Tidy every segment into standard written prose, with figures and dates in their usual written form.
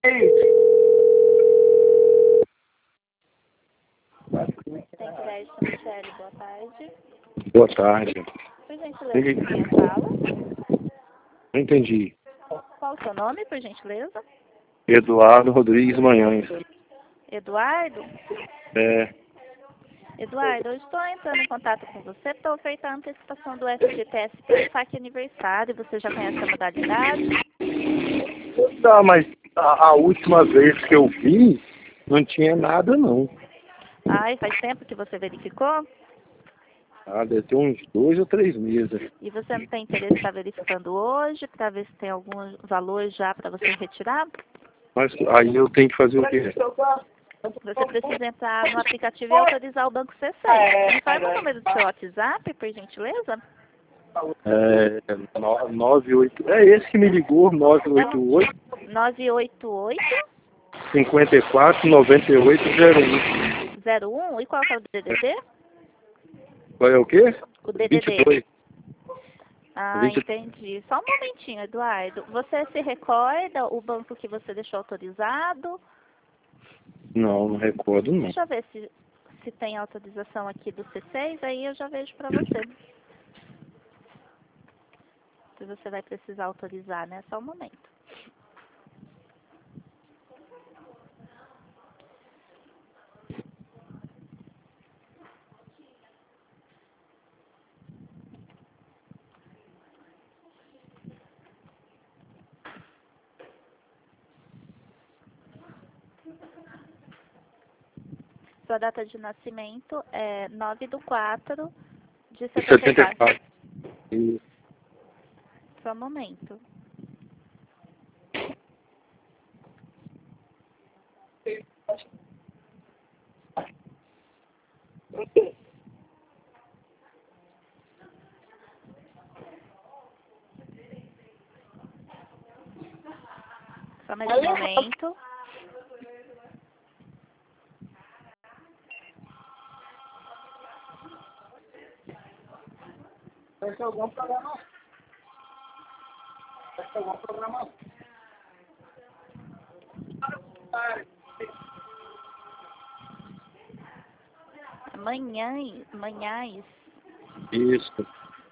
Tem crédito, Michele, boa tarde. Boa tarde. Por gentileza, quem fala? Não entendi. Qual o seu nome, por gentileza? Eduardo Rodrigues Manhães. Eduardo? É, Eduardo, eu estou entrando em contato com você, estou ofertando a antecipação do FGTS para o saque aniversário. Você já conhece a modalidade? tá, mas a última vez que eu vi, não tinha nada não. Ai, faz tempo que você verificou? Ah, deve ter uns 2 ou 3 meses. E você não tem interesse em estar verificando hoje, para ver se tem algum valor já para você retirar? Mas aí eu tenho que fazer o quê? Você precisa entrar no aplicativo e autorizar o Banco C6. Me fala o número do seu WhatsApp, por gentileza? 98. É esse que me ligou, 988 988 54 98 01. 01. E qual que é o DDD? Qual é o quê? O DDD. 22. Ah, 20. entendi. Só um momentinho, Eduardo. Você se recorda o banco que você deixou autorizado? Não, não recordo não. Deixa eu ver se tem autorização aqui do C6, aí eu já vejo para você. Se você vai precisar autorizar, né? Só um momento. Sua data de nascimento é 9/4/74. E Só um momento. Só mais um momento. Vai ser algum programa? Vai ser algum programa? Manhães. Isso.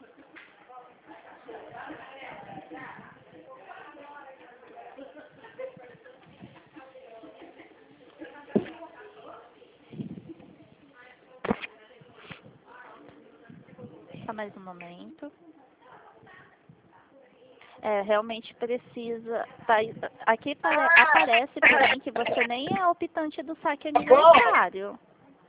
Só mais um momento. Realmente precisa. Aqui aparece para mim que você nem é optante do saque aniversário.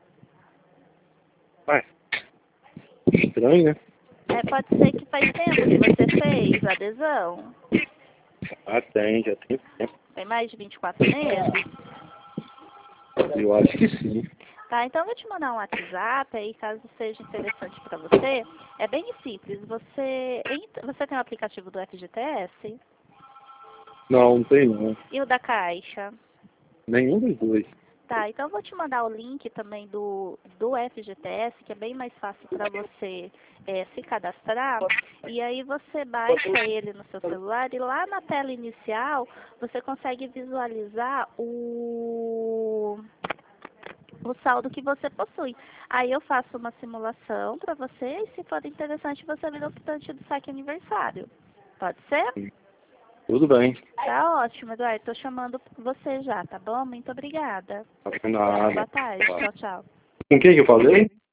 Ué, estranho, né? Pode ser que faz tempo que você fez a adesão. Ah, já tem tempo. Tem mais de 24 meses? Eu acho que sim. Tá, então eu vou te mandar um WhatsApp aí, caso seja interessante para você. É bem simples. Você tem o aplicativo do FGTS? Não, não tem não. E o da Caixa? Nenhum dos dois. Tá, então eu vou te mandar o link também do FGTS, que é bem mais fácil para você se cadastrar. E aí você baixa ele no seu celular e lá na tela inicial você consegue visualizar o saldo que você possui. Aí eu faço uma simulação para você e se for interessante você vira optante do saque aniversário. Pode ser? Tudo bem. Tá ótimo, Eduardo. Estou chamando você já, tá bom? Muito obrigada. Não tem nada. Boa tarde. Tchau, tchau. Com quem que eu falei?